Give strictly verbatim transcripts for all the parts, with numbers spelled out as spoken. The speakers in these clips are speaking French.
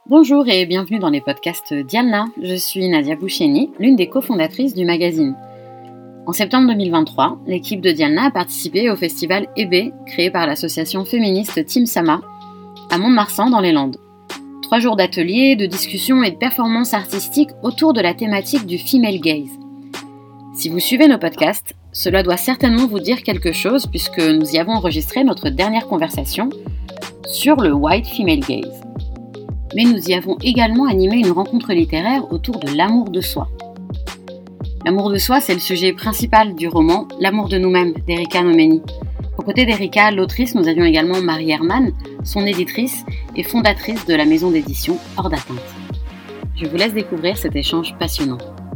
Bonjour et bienvenue dans les podcasts Dialna. Je suis Nadia Boucheni, l'une des cofondatrices du magazine. En septembre deux mille vingt-trois, l'équipe de Dialna a participé au festival Ébé, créé par l'association féministe Team Sama, à Mont-de-Marsan dans les Landes. Trois jours d'ateliers, de discussions et de performances artistiques autour de la thématique du female gaze. Si vous suivez nos podcasts, cela doit certainement vous dire quelque chose puisque nous y avons enregistré notre dernière conversation sur le white female gaze. Mais nous y avons également animé une rencontre littéraire autour de l'amour de soi. L'amour de soi, c'est le sujet principal du roman « L'amour de nous-mêmes » d'Erika Nomeni. Aux côtés d'Erika, l'autrice, nous avions également Marie Herman, son éditrice et fondatrice de la maison d'édition Hors d'atteinte. Je vous laisse découvrir cet échange passionnant.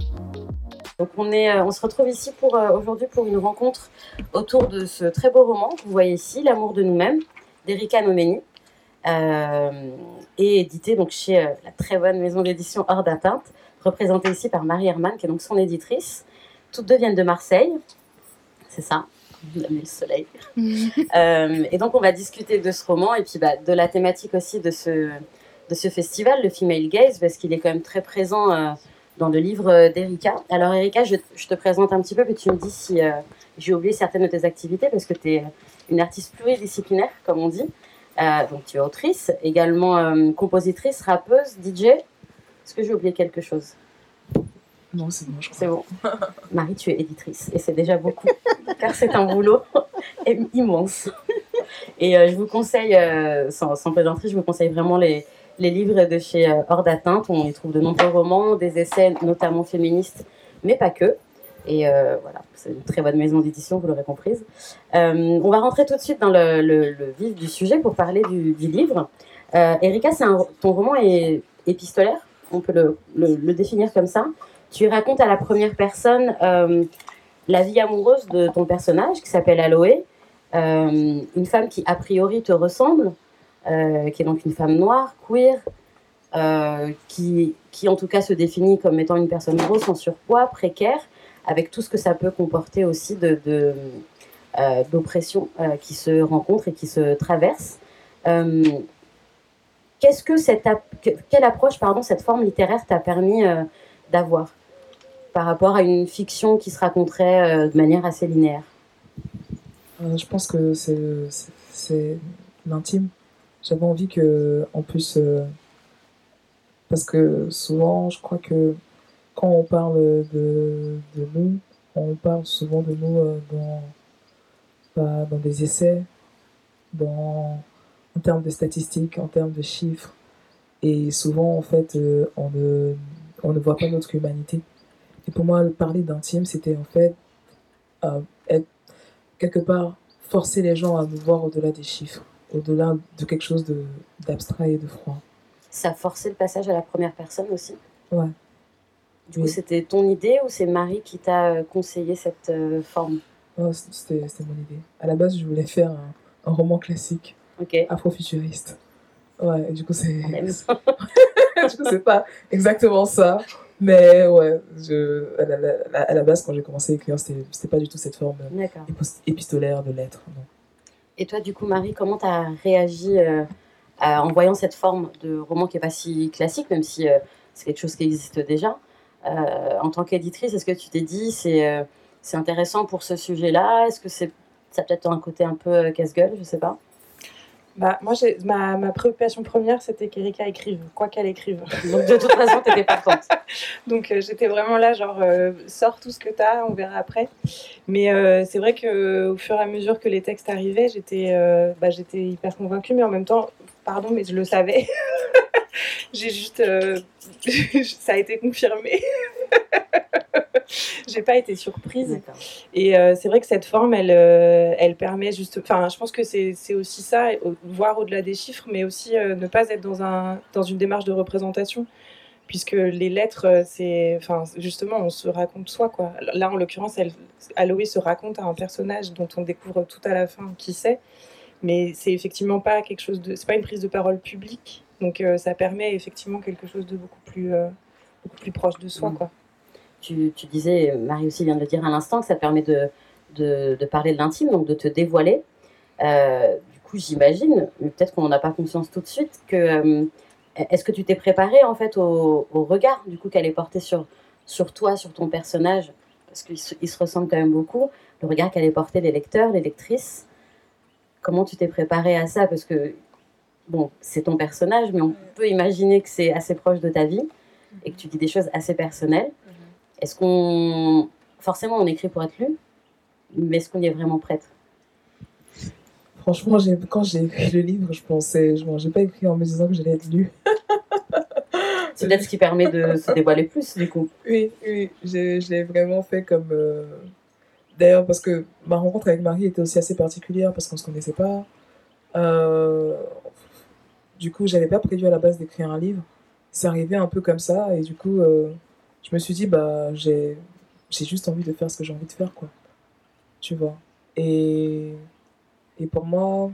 Donc on, est, on se retrouve ici pour, euh, aujourd'hui pour une rencontre autour de ce très beau roman que vous voyez ici, « L'amour de nous-mêmes » d'Erika Nomeni, euh, et édité donc, chez euh, la très bonne maison d'édition Hors d'atteinte, représentée ici par Marie Herman, qui est donc son éditrice. Toutes deux viennent de Marseille, c'est ça, le soleil. euh, et donc on va discuter de ce roman et puis bah, de la thématique aussi de ce, de ce festival, le Female Gaze, parce qu'il est quand même très présent euh, dans le livre d'Erika. Alors Erika, je, je te présente un petit peu, puis tu me dis si euh, j'ai oublié certaines de tes activités, parce que tu es une artiste pluridisciplinaire, comme on dit. Euh, donc tu es autrice, également euh, compositrice, rappeuse, D J. Est-ce que j'ai oublié quelque chose ? Non, c'est bon, je crois. C'est bon. Marie, tu es éditrice, et c'est déjà beaucoup, car c'est un boulot immense. Et euh, je vous conseille, euh, sans, sans plaisanterie, je vous conseille vraiment les, les livres de chez euh, Hors d'atteinte. On y trouve de nombreux romans, des essais, notamment féministes, mais pas que. Et euh, voilà, c'est une très bonne maison d'édition, vous l'aurez comprise. Euh, on va rentrer tout de suite dans le, le, le vif du sujet pour parler du, du livre. Euh, Erika, c'est un, ton roman est épistolaire, on peut le, le, le définir comme ça. Tu racontes à la première personne euh, la vie amoureuse de ton personnage, qui s'appelle Aloé, euh, une femme qui a priori te ressemble, euh, qui est donc une femme noire, queer, euh, qui, qui en tout cas se définit comme étant une personne grosse, en surpoids, précaire, avec tout ce que ça peut comporter aussi de, de, euh, d'oppression euh, qui se rencontrent et qui se traversent. Euh, qu'est-ce que cette ap- quelle approche, pardon, cette forme littéraire t'a permis euh, d'avoir par rapport à une fiction qui se raconterait euh, de manière assez linéaire ? euh, Je pense que c'est, c'est, c'est l'intime. J'avais envie que, en plus, euh, parce que souvent, je crois que quand on parle de, de nous, on parle souvent de nous euh, dans, bah, dans des essais, dans, en termes de statistiques, en termes de chiffres. Et souvent, en fait, euh, on, ne, on ne voit pas notre humanité. Et pour moi, parler d'intime, c'était en fait euh, être, quelque part forcer les gens à nous voir au-delà des chiffres, au-delà de quelque chose de, d'abstrait et de froid. Ça a forcé le passage à la première personne aussi ? Ouais. Du coup, c'était ton idée ou c'est Marie qui t'a conseillé cette euh, forme ? Non, c'était, c'était mon idée. À la base, je voulais faire un, un roman classique, okay. afrofuturiste. Ouais, et du coup, c'est... du coup, c'est pas exactement ça. Mais ouais, je, à, la, la, à la base, quand j'ai commencé à écrire, c'était, c'était pas du tout cette forme épistolaire de lettres. Non. Et toi, du coup, Marie, comment t'as réagi euh, à, en voyant cette forme de roman qui n'est pas si classique, même si euh, c'est quelque chose qui existe déjà ? Euh, en tant qu'éditrice, est-ce que tu t'es dit c'est, euh, c'est intéressant pour ce sujet-là ? Est-ce que c'est, ça a peut-être un côté un peu euh, casse-gueule ? Je ne sais pas. Bah, moi, j'ai, ma, ma préoccupation première, c'était qu'Erika écrive, quoi qu'elle écrive. Donc, de toute façon, tu étais partante. Donc, euh, j'étais vraiment là, genre, euh, sors tout ce que tu as, on verra après. Mais euh, c'est vrai qu'au fur et à mesure que les textes arrivaient, j'étais, euh, bah, j'étais hyper convaincue, mais en même temps, pardon, mais je le savais. J'ai juste... Euh, ça a été confirmé. J'ai pas été surprise. D'accord. Et euh, c'est vrai que cette forme, elle, euh, elle permet juste... Enfin, je pense que c'est, c'est aussi ça, voir au-delà des chiffres, mais aussi euh, ne pas être dans, un, dans une démarche de représentation. Puisque les lettres, c'est... Enfin, justement, on se raconte soi, quoi. Là, en l'occurrence, elle, Aloé se raconte à un personnage dont on découvre tout à la fin qui c'est. Mais c'est effectivement pas quelque chose de... C'est pas une prise de parole publique. Donc, euh, ça permet effectivement quelque chose de beaucoup plus, euh, beaucoup plus proche de soi, mmh. quoi. Tu, tu disais, Marie aussi vient de le dire à l'instant, que ça te permet de, de, de parler de l'intime, donc de te dévoiler. Euh, du coup, j'imagine, mais peut-être qu'on n'en a pas conscience tout de suite, que euh, est-ce que tu t'es préparée en fait au, au regard du coup qu'elle est portée sur, sur toi, sur ton personnage, parce qu'ils se, ils se ressemblent quand même beaucoup, le regard qu'elle est portée les lecteurs, les lectrices. Comment tu t'es préparée à ça? Parce que bon, c'est ton personnage, mais on peut imaginer que c'est assez proche de ta vie et que tu dis des choses assez personnelles. Est-ce qu'on... Forcément, on écrit pour être lu, mais est-ce qu'on y est vraiment prête? Franchement, j'ai, quand j'ai écrit le livre, je pensais... Je n'ai pas écrit en me disant que j'allais être lue. C'est peut-être ce qui permet de se dévoiler plus, du coup. Oui, oui, j'ai, je l'ai vraiment fait comme... Euh... D'ailleurs, parce que ma rencontre avec Marie était aussi assez particulière, parce qu'on ne se connaissait pas. Euh... Du coup, j'avais pas prévu à la base d'écrire un livre. C'est arrivé un peu comme ça, et du coup, euh, je me suis dit, bah, j'ai, j'ai juste envie de faire ce que j'ai envie de faire, quoi. Tu vois. Et, et pour moi,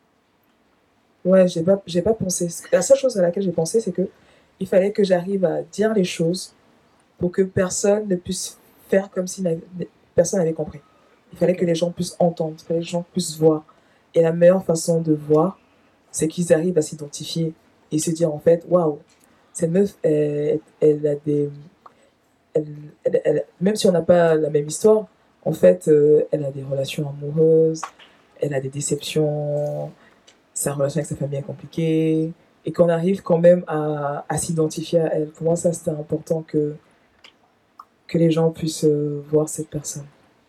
ouais, j'ai pas, j'ai pas pensé. La seule chose à laquelle j'ai pensé, c'est que il fallait que j'arrive à dire les choses pour que personne ne puisse faire comme si personne n'avait compris. Il fallait okay. que les gens puissent entendre, il fallait que les gens puissent voir. Et la meilleure façon de voir, c'est qu'ils arrivent à s'identifier et se dire en fait, waouh, cette meuf, elle, elle a des, elle, elle, elle, même si on n'a pas la même histoire, en fait, euh, elle a des relations amoureuses, elle a des déceptions, sa relation avec sa famille est compliquée, et qu'on arrive quand même à, à s'identifier à elle. Pour moi, ça, c'était important que, que les gens puissent euh, voir cette personne.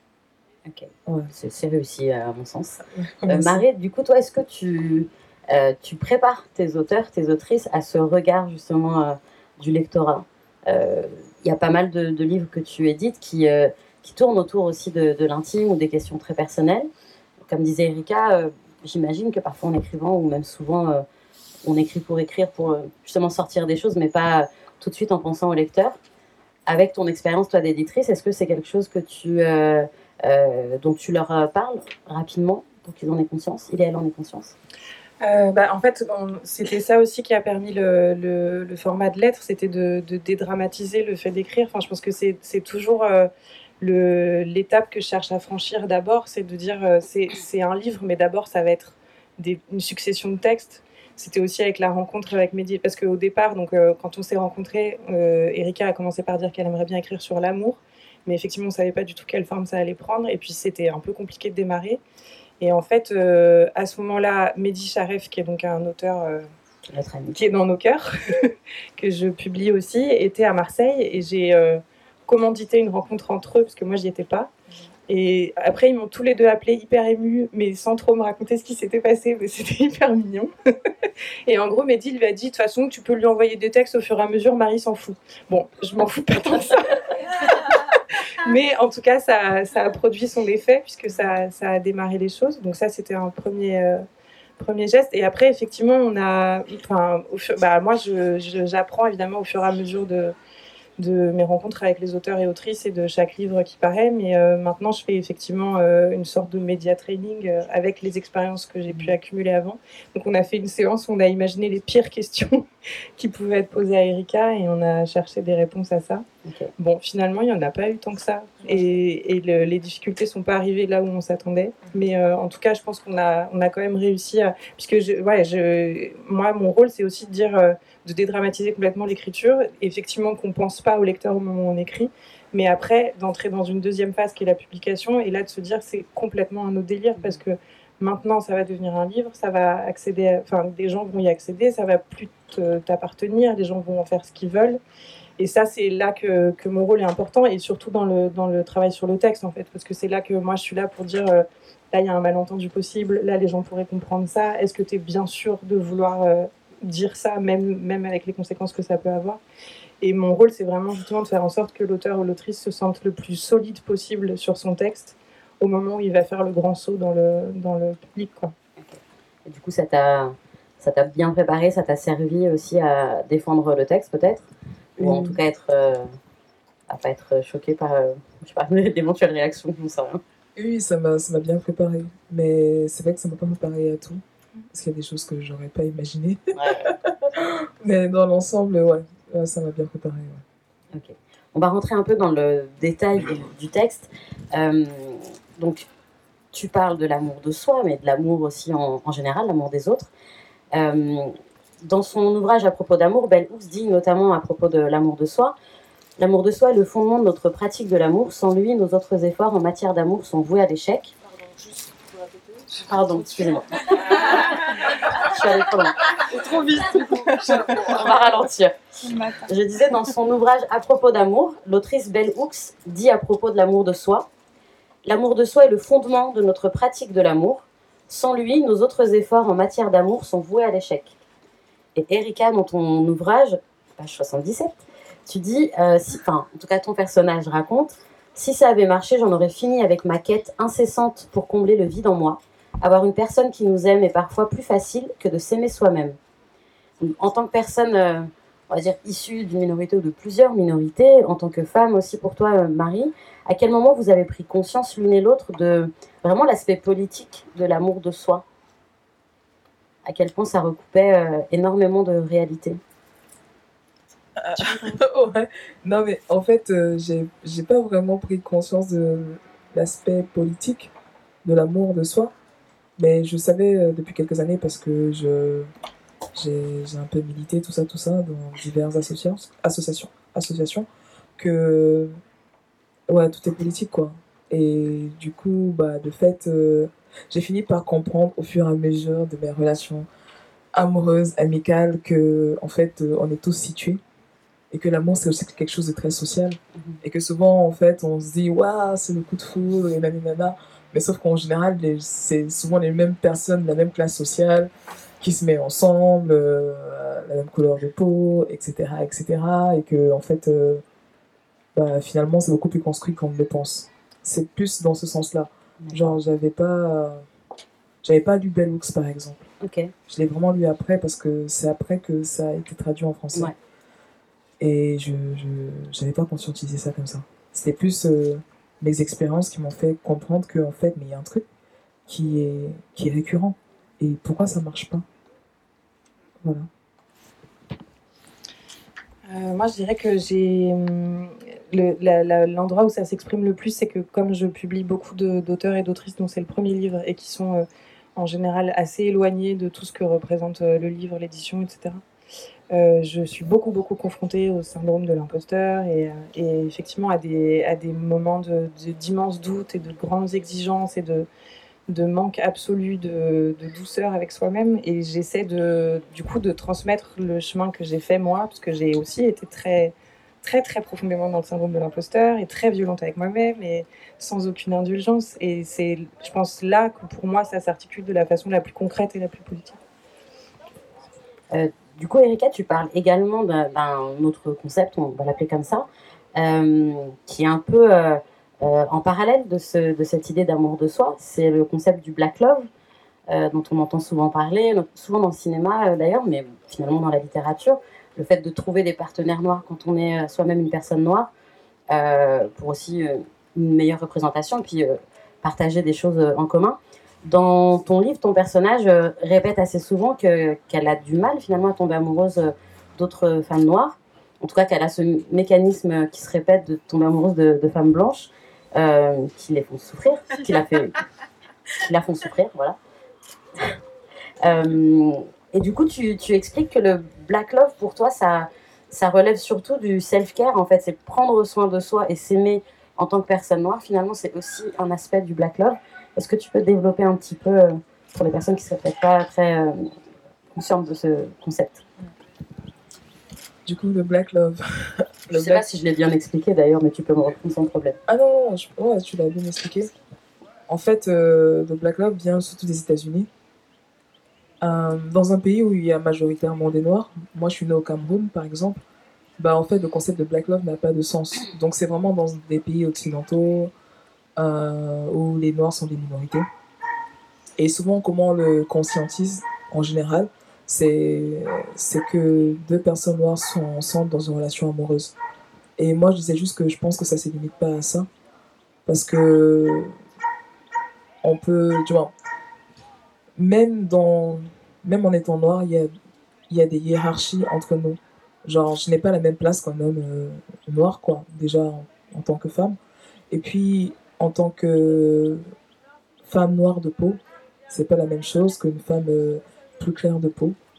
Ok, ouais. c'est, c'est réussi à mon sens. Euh, Marie, du coup, toi, est-ce que tu, euh, tu prépares tes auteurs, tes autrices à ce regard justement euh, du lectorat? Il euh, y a pas mal de, de livres que tu édites qui, euh, qui tournent autour aussi de, de l'intime ou des questions très personnelles. Comme disait Erika, euh, j'imagine que parfois en écrivant, ou même souvent, euh, on écrit pour écrire, pour euh, justement sortir des choses, mais pas tout de suite en pensant au lecteur. Avec ton expérience, toi, d'éditrice, est-ce que c'est quelque chose que tu... Euh, Euh, dont tu leur parles rapidement pour qu'ils en aient conscience, il et elle en aient conscience? euh, bah, En fait, on, c'était ça aussi qui a permis le, le, le format de lettres, c'était de, de dédramatiser le fait d'écrire. Enfin, je pense que c'est, c'est toujours euh, le, l'étape que je cherche à franchir d'abord, c'est de dire euh, c'est, c'est un livre, mais d'abord ça va être des, une succession de textes. C'était aussi avec la rencontre avec Mehdi, parce qu'au départ, donc, euh, quand on s'est rencontrés, euh, Erika a commencé par dire qu'elle aimerait bien écrire sur l'amour. Mais effectivement, on ne savait pas du tout quelle forme ça allait prendre. Et puis, c'était un peu compliqué de démarrer. Et en fait, euh, à ce moment-là, Mehdi Charef, qui est donc un auteur euh, qui est dans nos cœurs, que je publie aussi, était à Marseille. Et j'ai euh, commandité une rencontre entre eux, parce que moi, je n'y étais pas. Et après, ils m'ont tous les deux appelé hyper émus, mais sans trop me raconter ce qui s'était passé. Mais c'était hyper mignon. Et en gros, Mehdi lui a dit, de toute façon, tu peux lui envoyer des textes au fur et à mesure, Marie s'en fout. Bon, je m'en fous pas tant que ça. Mais en tout cas, ça, ça a produit son effet puisque ça, ça a démarré les choses. Donc ça, c'était un premier, euh, premier geste. Et après, effectivement, on a... Enfin, au fur, bah, moi, je, je, j'apprends évidemment au fur et à mesure de, de mes rencontres avec les auteurs et autrices et de chaque livre qui paraît. Mais euh, maintenant, je fais effectivement euh, une sorte de média training euh, avec les expériences que j'ai pu accumuler avant. Donc on a fait une séance où on a imaginé les pires questions qui pouvaient être posées à Erika et on a cherché des réponses à ça. Okay. Bon, finalement, il n'y en a pas eu tant que ça. Et, et le, les difficultés ne sont pas arrivées là où on s'attendait. Mais euh, en tout cas, je pense qu'on a, on a quand même réussi à... Puisque je, ouais, je, moi, mon rôle, c'est aussi de dire... Euh, de dédramatiser complètement l'écriture. Effectivement, qu'on ne pense pas au lecteur au moment où on écrit. Mais après, d'entrer dans une deuxième phase qui est la publication. Et là, de se dire c'est complètement un autre délire parce que maintenant, ça va devenir un livre. Ça va accéder... À, enfin, des gens vont y accéder. Ça ne va plus t'appartenir. Les gens vont en faire ce qu'ils veulent. Et ça, c'est là que, que mon rôle est important, et surtout dans le, dans le travail sur le texte, en fait, parce que c'est là que moi, je suis là pour dire, euh, là, il y a un malentendu possible, là, les gens pourraient comprendre ça, est-ce que tu es bien sûr de vouloir euh, dire ça, même, même avec les conséquences que ça peut avoir? Et mon rôle, c'est vraiment justement de faire en sorte que l'auteur ou l'autrice se sente le plus solide possible sur son texte, au moment où il va faire le grand saut dans le, dans le public, quoi. Et du coup, ça t'a, ça t'a bien préparé, ça t'a servi aussi à défendre le texte, peut-être? Ou en tout cas être, euh, à pas être choqué par euh, je sais pas, d'éventuelles réactions, je ne sais rien. Oui, ça m'a, ça m'a bien préparé. Mais c'est vrai que ça ne m'a pas préparé à tout. Parce qu'il y a des choses que je n'aurais pas imaginées. Ouais. Mais dans l'ensemble, ouais, ça m'a bien préparé. Ouais. Ok. On va rentrer un peu dans le détail du texte. Euh, donc, tu parles de l'amour de soi, mais de l'amour aussi en, en général, l'amour des autres. Euh, dans son ouvrage à propos d'amour, Bell Hooks dit notamment à propos de l'amour de soi: l'amour de soi est le fondement de notre pratique de l'amour. Sans lui, nos autres efforts en matière d'amour sont voués à l'échec. Pardon, excusez-moi. Je suis allée trop loin. Trop vite. On va ralentir. Je disais, dans son ouvrage à propos d'amour, l'autrice Bell Hooks dit à propos de l'amour de soi: l'amour de soi est le fondement de notre pratique de l'amour. Sans lui, nos autres efforts en matière d'amour sont voués à l'échec. Et Erika, dans ton ouvrage, page soixante-dix-sept, tu dis, euh, si, enfin, en tout cas ton personnage raconte: si ça avait marché, j'en aurais fini avec ma quête incessante pour combler le vide en moi. Avoir une personne qui nous aime est parfois plus facile que de s'aimer soi-même. En tant que personne, euh, on va dire, issue d'une minorité ou de plusieurs minorités, en tant que femme aussi pour toi, euh, Marie, à quel moment vous avez pris conscience l'une et l'autre de vraiment l'aspect politique de l'amour de soi? À quel point ça recoupait euh, énormément de réalités? Ouais. Non, mais en fait, euh, j'ai, j'ai pas vraiment pris conscience de l'aspect politique de l'amour de soi, mais je savais euh, depuis quelques années parce que je, j'ai, j'ai un peu milité, tout ça, tout ça, dans diverses associations, associations, associations, que ouais, tout est politique, quoi. Et du coup, bah, de fait, euh, j'ai fini par comprendre au fur et à mesure de mes relations amoureuses, amicales, que en fait, euh, on est tous situés et que l'amour c'est aussi quelque chose de très social Mhm. et que souvent en fait on se dit waouh c'est le coup de foudre et nanana, mais sauf qu'en général les, c'est souvent les mêmes personnes de la même classe sociale qui se mettent ensemble, euh, la même couleur de peau, etc., etc., et que en fait euh, bah, finalement c'est beaucoup plus construit qu'on ne le pense. C'est plus dans ce sens-là. Genre j'avais pas j'avais pas lu Bell Hooks par exemple. Ok. Je l'ai vraiment lu après parce que c'est après que ça a été traduit en français. Ouais. Et je n'avais pas conscientisé ça comme ça. C'était plus euh, mes expériences qui m'ont fait comprendre qu'en fait, mais il y a un truc qui est, qui est récurrent. Et pourquoi ça marche pas? Voilà. Euh, moi, je dirais que j'ai le, la, la, l'endroit où ça s'exprime le plus, c'est que comme je publie beaucoup de, d'auteurs et d'autrices dont c'est le premier livre et qui sont euh, en général assez éloignés de tout ce que représente euh, le livre, l'édition, et cetera. Euh, je suis beaucoup, beaucoup confrontée au syndrome de l'imposteur et, et effectivement à des, à des moments de, de, d'immenses doutes et de grandes exigences et de, de manque absolu de, de douceur avec soi-même. Et j'essaie de, du coup de transmettre le chemin que j'ai fait moi, parce que j'ai aussi été très, très, très profondément dans le syndrome de l'imposteur et très violente avec moi-même et sans aucune indulgence. Et c'est, je pense, là que pour moi, ça s'articule de la façon la plus concrète et la plus politique. Euh, Du coup, Erika, tu parles également d'un, d'un autre concept, on va l'appeler comme ça, euh, qui est un peu euh, euh, en parallèle de, ce, de cette idée d'amour de soi. C'est le concept du Black Love, euh, dont on entend souvent parler, souvent dans le cinéma euh, d'ailleurs, mais finalement dans la littérature. Le fait de trouver des partenaires noirs quand on est soi-même une personne noire, euh, pour aussi euh, une meilleure représentation, et puis euh, partager des choses en commun. Dans ton livre, ton personnage euh, répète assez souvent que, qu'elle a du mal finalement à tomber amoureuse euh, d'autres femmes noires. En tout cas, qu'elle a ce mécanisme qui se répète de tomber amoureuse de, de femmes blanches euh, qui les font souffrir, qui la, fait, qui la font souffrir, voilà. euh, et du coup, tu, tu expliques que le Black Love, pour toi, ça, ça relève surtout du self-care. En fait, c'est prendre soin de soi et s'aimer en tant que personne noire. Finalement, c'est aussi un aspect du Black Love. Est-ce que tu peux développer un petit peu euh, pour les personnes qui ne seraient peut-être pas très euh, conscientes de ce concept? Du coup, le Black Love. Je ne sais black... pas si je l'ai bien expliqué d'ailleurs, mais tu peux me reprendre sans problème. Ah non, non, je... ouais, tu l'as bien expliqué. En fait, euh, le Black Love vient surtout des États-Unis. Euh, dans un pays où il y a majoritairement des Noirs, moi je suis née au Cameroun par exemple, bah en fait le concept de Black Love n'a pas de sens. Donc c'est vraiment dans des pays occidentaux euh, où les Noirs sont des minorités. Et souvent comment on le conscientise en général, c'est, c'est que deux personnes noires sont ensemble dans une relation amoureuse. Et moi je disais juste que je pense que ça ne se limite pas à ça. Parce que on peut, tu vois, même, dans, même en étant noir, il y a, il y a des hiérarchies entre nous. Genre, je n'ai pas la même place qu'un homme euh, noir, quoi, déjà en, en tant que femme. Et puis, en tant que femme noire de peau, c'est pas la même chose qu'une femme euh, plus claire de peau.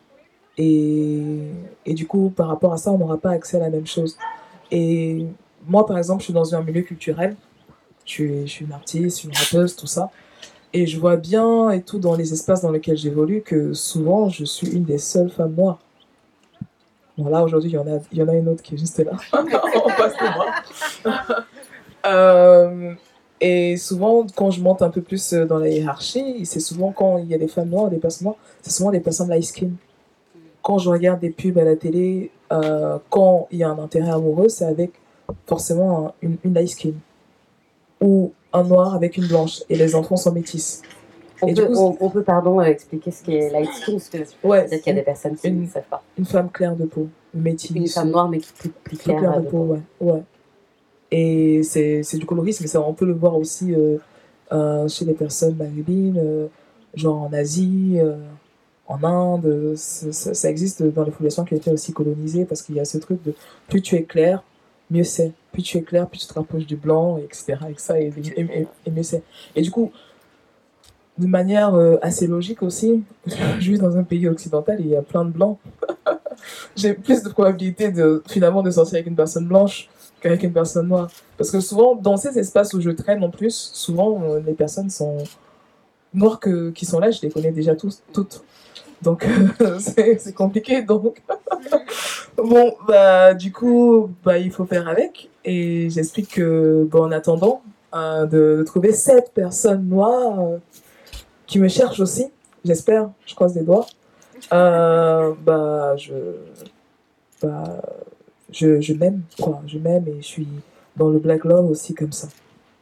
Et, et du coup, par rapport à ça, on n'aura pas accès à la même chose. Et moi, par exemple, je suis dans un milieu culturel. Je suis, je suis une artiste, une rappeuse, tout ça. Et je vois bien, et tout, dans les espaces dans lesquels j'évolue, que souvent, je suis une des seules femmes noires. Bon, là, aujourd'hui, il y en a, il y en a une autre qui est juste là, en face de moi. euh, et souvent, quand je monte un peu plus dans la hiérarchie, c'est souvent quand il y a des femmes noires, des personnes noires, c'est souvent des personnes light skin. Quand je regarde des pubs à la télé, euh, quand il y a un intérêt amoureux, c'est avec forcément un, une, une light skin. Ou un noir avec une blanche. Et les enfants sont métis. On, et peut, du coup, on, on peut pardon, euh, expliquer ce qu'est light skin, parce que ouais, peut-être qu'il y a des personnes qui une, ne savent pas. Une femme claire de peau, métisse. Une femme noire, mais qui est plus, plus claire, plus claire de, de peau. peau. Ouais, ouais. Et c'est, c'est du colorisme, ça, on peut le voir aussi euh, euh, chez les personnes maghrébines, euh, genre en Asie, euh, en Inde. Ça, ça, ça existe dans les populations qui ont été aussi colonisées, parce qu'il y a ce truc de plus tu es clair, mieux c'est. Plus tu es clair, plus tu te rapproches du blanc, et cetera. Et, ça, et, et, et, et mieux c'est. Et du coup, de manière euh, assez logique aussi, je vis dans un pays occidental et il y a plein de blancs. J'ai plus de probabilité de, finalement, de sortir avec une personne blanche qu'avec une personne noire. Parce que souvent, dans ces espaces où je traîne en plus, souvent, euh, les personnes sont noires que, qui sont là, je les connais déjà tous, toutes. Donc, euh, c'est, c'est compliqué. Donc, bon, bah, du coup, bah, il faut faire avec. Et j'explique que, bon, en attendant euh, de, de trouver cette personne noire euh, qui me cherche aussi, j'espère, je croise les doigts, euh, bah, je, bah, je, je m'aime, quoi, je m'aime et je suis dans le black love aussi comme ça.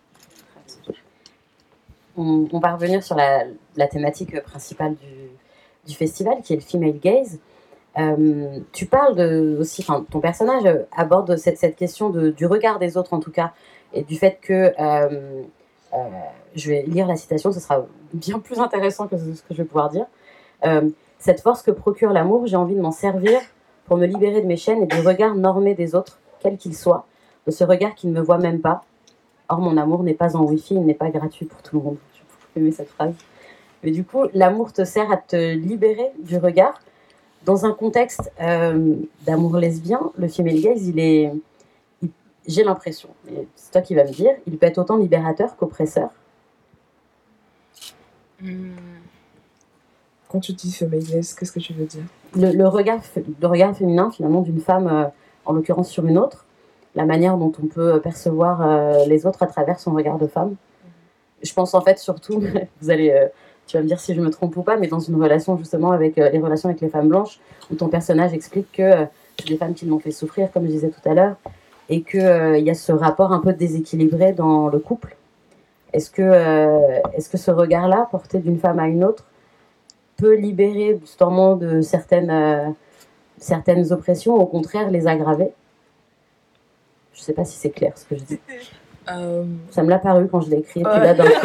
On, on va revenir sur la, la thématique principale du, du festival, qui est le female gaze. Euh, tu parles de, aussi, enfin, ton personnage aborde cette, cette question de, du regard des autres en tout cas, et du fait que, euh, euh, je vais lire la citation, ce sera bien plus intéressant que ce que je vais pouvoir dire. Euh, cette force que procure l'amour, j'ai envie de m'en servir pour me libérer de mes chaînes et du regard normé des autres, quel qu'il soit, de ce regard qui ne me voit même pas. Or, mon amour n'est pas en wifi, il n'est pas gratuit pour tout le monde. J'ai beaucoup aimé cette phrase. Mais du coup, l'amour te sert à te libérer du regard. Dans un contexte euh, d'amour lesbien, le female gaze, il est, il, j'ai l'impression, et c'est toi qui vas me dire, il peut être autant libérateur qu'oppresseur. Mmh. Quand tu dis female gaze, qu'est-ce que tu veux dire? le, le, regard, le regard féminin, finalement, d'une femme, euh, en l'occurrence sur une autre, la manière dont on peut percevoir euh, les autres à travers son regard de femme. Mmh. Je pense en fait surtout, vous allez... Euh, tu vas me dire si je me trompe ou pas, mais dans une relation justement avec euh, les relations avec les femmes blanches, où ton personnage explique que euh, c'est des femmes qui l'ont fait souffrir, comme je disais tout à l'heure, et qu'il euh, y a ce rapport un peu déséquilibré dans le couple. Est-ce que, euh, est-ce que ce regard-là, porté d'une femme à une autre, peut libérer justement de certaines, euh, certaines oppressions, ou au contraire les aggraver? Je ne sais pas si c'est clair ce que je dis. Euh... Ça me l'a paru quand je l'ai écrit, et puis là d'un coup...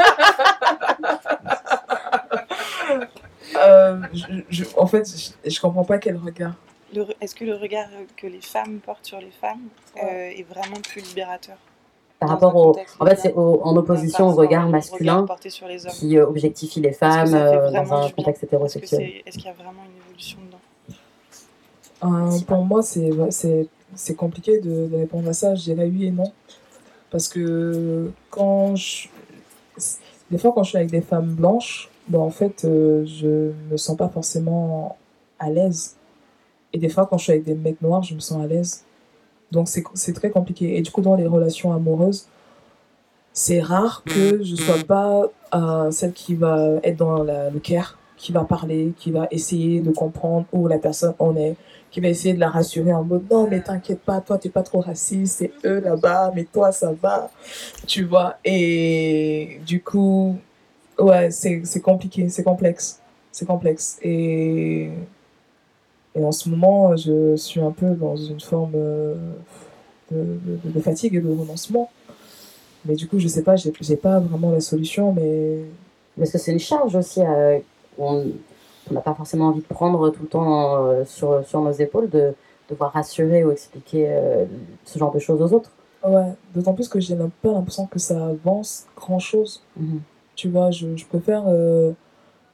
Euh, je, je, en fait, je, je comprends pas quel regard. Le, est-ce que le regard que les femmes portent sur les femmes euh, est vraiment plus libérateur? Par rapport au, en fait, c'est au, en opposition au regard masculin regard sur les hommes. Qui euh, objectifie les femmes euh, dans un contexte hétérosexuel. Est-ce, est-ce qu'il y a vraiment une évolution dedans? euh, Pour moi, c'est, c'est, c'est compliqué de, de répondre à ça. Je dirais oui et non. Parce que quand je... Des fois, quand je suis avec des femmes blanches, bon, en fait, euh, je me sens pas forcément à l'aise. Et des fois, quand je suis avec des mecs noirs, je me sens à l'aise. Donc, c'est, c'est très compliqué. Et du coup, dans les relations amoureuses, c'est rare que je sois pas euh, celle qui va être dans la, le care, qui va parler, qui va essayer de comprendre où la personne en est, qui va essayer de la rassurer en mode « Non, mais t'inquiète pas, toi, t'es pas trop raciste, c'est eux là-bas, mais toi, ça va. » Tu vois. Et du coup... Ouais, c'est, c'est compliqué, c'est complexe, c'est complexe. Et, et en ce moment, je suis un peu dans une forme de, de, de fatigue et de renoncement. Mais du coup, je sais pas, j'ai, j'ai pas vraiment la solution, mais... Parce que c'est une charge aussi, euh, on n'a pas forcément envie de prendre tout le temps euh, sur, sur nos épaules, de devoir rassurer ou expliquer euh, ce genre de choses aux autres. Ouais, d'autant plus que j'ai pas l'impression que ça avance grand-chose. Mm-hmm. Tu vois, je, je préfère... Euh,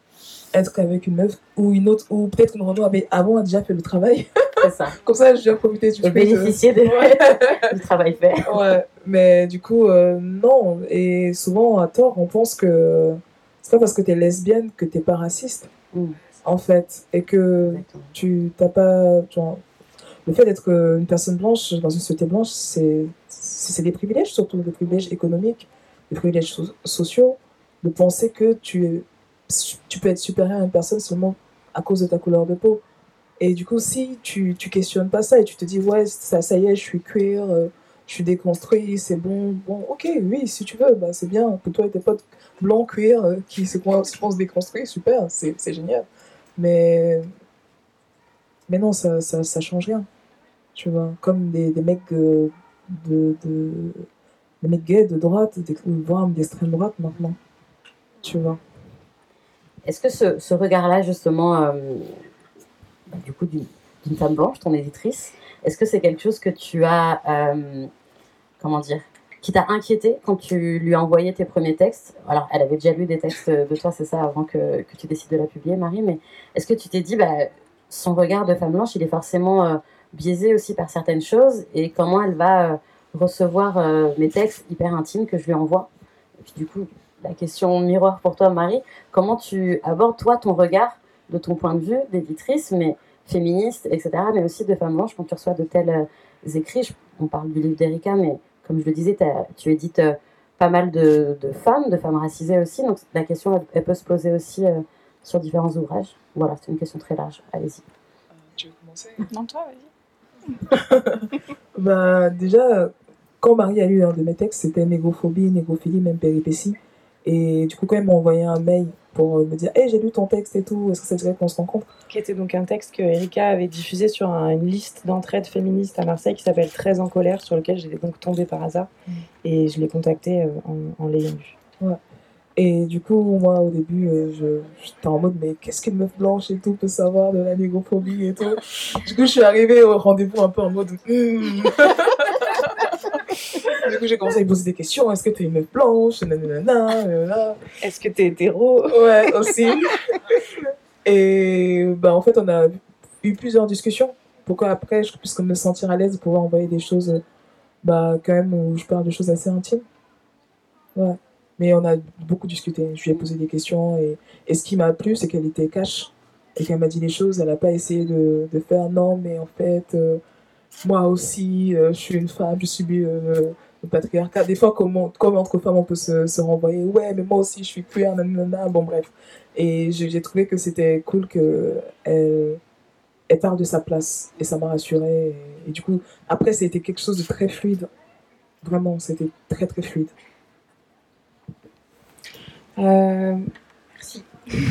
être avec une meuf ou une autre, ou peut-être une Renault avait avant a déjà fait le travail. C'est ça. Comme ça, j'ai profité du Et bénéficier de... du travail fait. Ouais, mais du coup, euh, non. Et souvent, à tort, on pense que c'est pas parce que t'es lesbienne que t'es pas raciste, mm. en fait. Et que Exactement. tu t'as pas. Genre, le fait d'être une personne blanche dans une société blanche, c'est, c'est des privilèges, surtout des privilèges économiques, des privilèges so- sociaux, de penser que tu, es, tu peux être supérieur à une personne seulement à cause de ta couleur de peau. Et du coup, si tu tu questionnes pas ça et tu te dis, ouais, ça, ça y est, je suis queer, euh, je suis déconstruit, c'est bon, bon, ok, oui, si tu veux, bah, c'est bien. Pour toi et tes potes blancs queer euh, qui se pensent déconstruits, super, c'est, c'est génial. Mais, mais non, ça, ça, ça change rien. Tu vois, comme des, des mecs de, de, de, des mecs gays de droite, des, voire d'extrême droite maintenant. Tu vois. Est-ce que ce, ce regard-là, justement, euh, bah, du coup, d'une, d'une femme blanche, ton éditrice, est-ce que c'est quelque chose que tu as, euh, comment dire, qui t'a inquiété quand tu lui as envoyé tes premiers textes? Alors, elle avait déjà lu des textes de toi, c'est ça, avant que, que tu décides de la publier, Marie, mais est-ce que tu t'es dit, bah, son regard de femme blanche, il est forcément euh, biaisé aussi par certaines choses, et comment elle va euh, recevoir euh, mes textes hyper intimes que je lui envoie? Et puis, du coup, la question miroir pour toi, Marie, comment tu abordes, toi, ton regard de ton point de vue d'éditrice, mais féministe, et cetera, mais aussi de femme blanche, quand tu reçois de tels euh, écrits? Je, on parle du livre d'Erika, mais comme je le disais, tu édites euh, pas mal de, de femmes, de femmes racisées aussi, donc la question, elle, elle peut se poser aussi euh, sur différents ouvrages. Voilà, c'est une question très large, allez-y. Euh, tu veux commencer? Non, toi, vas-y. Bah, déjà, quand Marie a lu un de mes textes, c'était négophobie, négophilie, même péripétie. Et du coup, quand elle m'a envoyé un mail pour me dire hey, j'ai lu ton texte et tout, est-ce que ça dirait qu'on se rencontre? Qui était donc un texte que Erika avait diffusé sur un, une liste d'entraide féministes à Marseille qui s'appelle Très en colère, sur lequel j'étais donc tombée par hasard. Mmh. Et je l'ai contactée euh, en, en l'ayant lu. Ouais. Et du coup, moi, au début, euh, je, j'étais en mode, mais qu'est-ce qu'une meuf blanche et tout peut savoir de la négrophobie et tout. Du coup, je suis arrivée au rendez-vous un peu en mode... Mm. Du coup, j'ai commencé à me poser des questions. Est-ce que t'es une meuf blanche? Nanana, nanana. Est-ce que t'es hétéro? Ouais, aussi. Et bah, en fait, on a eu plusieurs discussions pour qu'après, je puisse me sentir à l'aise de pouvoir envoyer des choses, bah, quand même, où je parle de choses assez intimes. Ouais. Mais on a beaucoup discuté. Je lui ai posé des questions. Et, et ce qui m'a plu, c'est qu'elle était cash. Et qu'elle m'a dit les choses. Elle n'a pas essayé de, de faire non, mais en fait, euh, moi aussi, euh, je suis une femme, je subis euh, le patriarcat. Des fois, comme, comme entre femmes, on peut se, se renvoyer. Ouais, mais moi aussi, je suis queer, nanana. Bon, bref. Et j'ai, j'ai trouvé que c'était cool qu'elle elle parle de sa place. Et ça m'a rassurée. Et, et du coup, après, c'était quelque chose de très fluide. Vraiment, c'était très, très fluide. Euh, merci.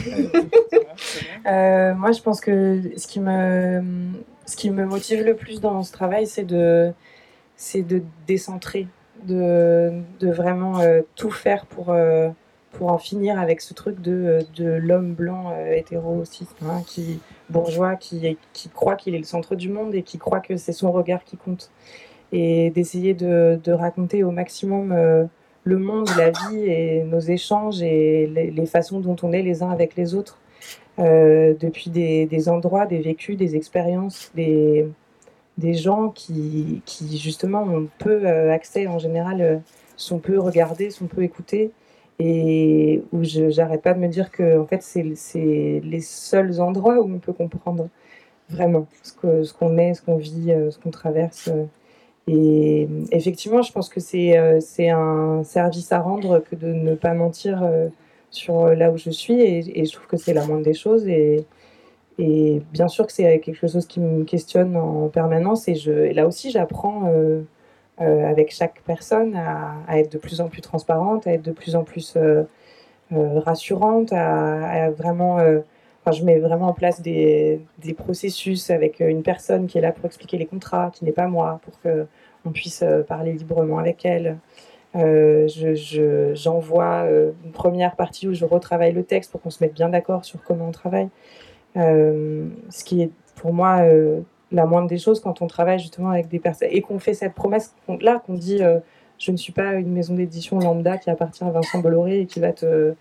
euh, moi, je pense que ce qui me, ce qui me motive le plus dans ce travail, c'est de, c'est de décentrer, de, de vraiment euh, tout faire pour, euh, pour en finir avec ce truc de, de l'homme blanc euh, hétéro cis, hein, qui bourgeois, qui, qui croit qu'il est le centre du monde et qui croit que c'est son regard qui compte. Et d'essayer de, de raconter au maximum euh, le monde, la vie et nos échanges et les, les façons dont on est les uns avec les autres, euh, depuis des, des endroits, des vécus, des expériences, des, des gens qui, qui justement ont peu euh, accès en général, euh, sont peu regardés, sont peu écoutés, et où je j'arrête pas de me dire que en fait c'est, c'est les seuls endroits où on peut comprendre vraiment ce, que, ce qu'on est, ce qu'on vit, euh, ce qu'on traverse. Euh, Et effectivement, je pense que c'est, euh, c'est un service à rendre que de ne pas mentir euh, sur là où je suis. Et, et je trouve que c'est la moindre des choses. Et, et bien sûr que c'est quelque chose qui me questionne en permanence. Et, je, et là aussi, j'apprends euh, euh, avec chaque personne à, à être de plus en plus transparente, à être de plus en plus euh, euh, rassurante, à, à vraiment... Euh, Enfin, je mets vraiment en place des, des processus avec une personne qui est là pour expliquer les contrats, qui n'est pas moi, pour qu'on puisse parler librement avec elle. Euh, je, je, j'envoie euh, une première partie où je retravaille le texte pour qu'on se mette bien d'accord sur comment on travaille. Euh, ce qui est pour moi euh, la moindre des choses quand on travaille justement avec des personnes et qu'on fait cette promesse-là, qu'on dit euh, je ne suis pas une maison d'édition lambda qui appartient à Vincent Bolloré et qui va te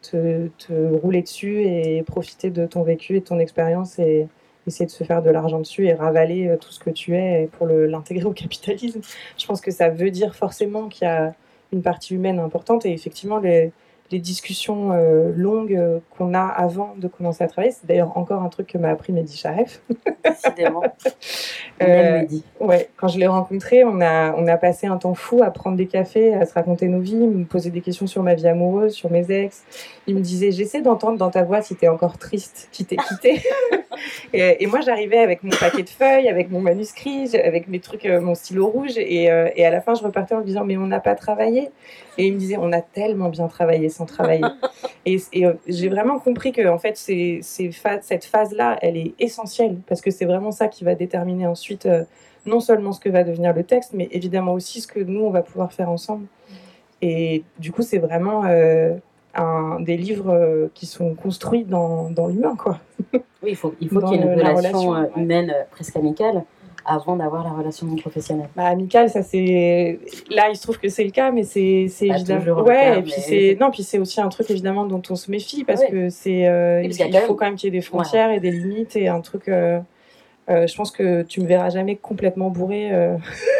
te, te rouler dessus et profiter de ton vécu et de ton expérience et essayer de se faire de l'argent dessus et ravaler euh, tout ce que tu es pour le, l'intégrer au capitalisme. Je pense que ça veut dire forcément qu'il y a une partie humaine importante et effectivement les, les discussions euh, longues euh, qu'on a avant de commencer à travailler, c'est d'ailleurs encore un truc que m'a appris Mehdi Charef. Décidément. On Euh, aime Mehdi. Ouais, quand je l'ai rencontré, on a, on a passé un temps fou à prendre des cafés, à se raconter nos vies, me poser des questions sur ma vie amoureuse, sur mes ex. Il me disait, j'essaie d'entendre dans ta voix si t'es encore triste, qui t'es quitté. et, et moi, j'arrivais avec mon paquet de feuilles, avec mon manuscrit, avec mes trucs, euh, mon stylo rouge. Et, euh, et à la fin, je repartais en lui disant, mais on n'a pas travaillé. Et il me disait, on a tellement bien travaillé sans travailler. Et, et euh, j'ai vraiment compris que en fait, c'est, c'est fa- cette phase-là, elle est essentielle parce que c'est vraiment ça qui va déterminer ensuite euh, non seulement ce que va devenir le texte, mais évidemment aussi ce que nous, on va pouvoir faire ensemble. Et du coup, c'est vraiment euh, un, des livres euh, qui sont construits dans, dans l'humain, quoi. Oui, il faut, il faut Dans qu'il y ait une le- la relation, relation, euh, ouais. humaine euh, presque amicale avant d'avoir la relation professionnelle. Bah, amical, ça c'est. Là, il se trouve que c'est le cas, mais c'est, c'est Pas évidemment. toujours le Ouais, cas, et puis mais- c'est. Non, puis c'est aussi un truc évidemment dont on se méfie parce Oui. que c'est. euh, Oui, parce il qu'il y a quand faut même- quand même qu'il y ait des frontières et des limites et un truc. euh, euh, je pense que tu me verras jamais complètement bourré. euh,